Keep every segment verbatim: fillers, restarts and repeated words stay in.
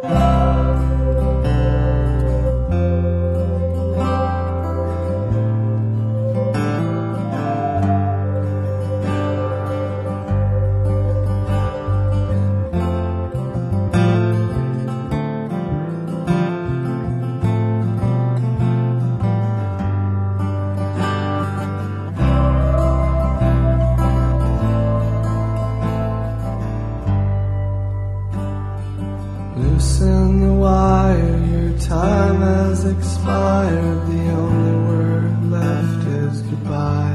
Loosen the wire, your time has expired. The only word left is goodbye.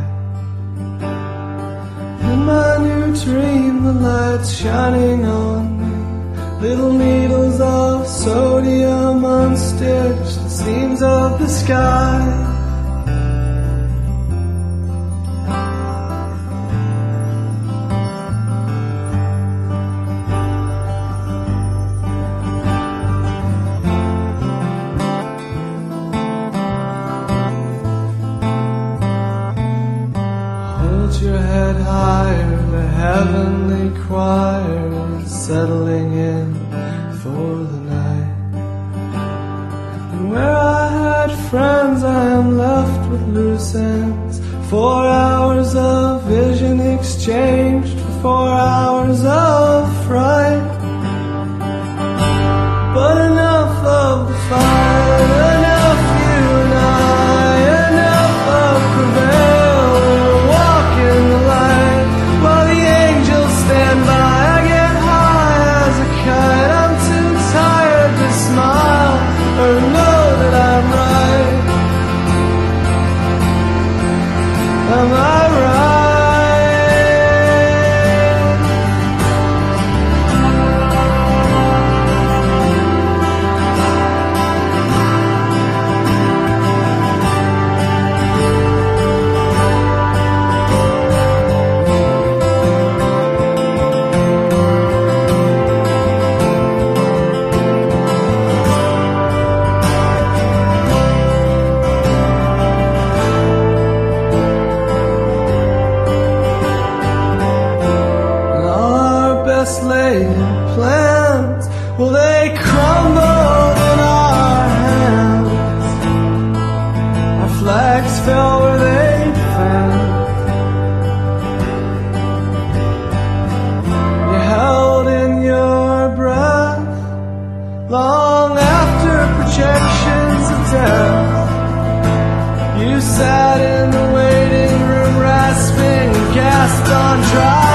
In my new dream, the light's shining on me. Little needles of sodium unstitched the seams of the sky. Hold your head higher, the heavenly choir is settling in for the night. And where I had friends, I am left with loose ends. Four hours of vision exchanged for four hours of fright. But enough of the fight, enough you and I, enough of prevail. Walk in the light while the angels stand by. I get high as a kite, I'm too tired to smile or know that I'm right. Am I right? Laid plans, will they crumble in our hands? Our flags fell where they fell. You held in your breath long after projections of death. You sat in the waiting room rasping, gasped on dry.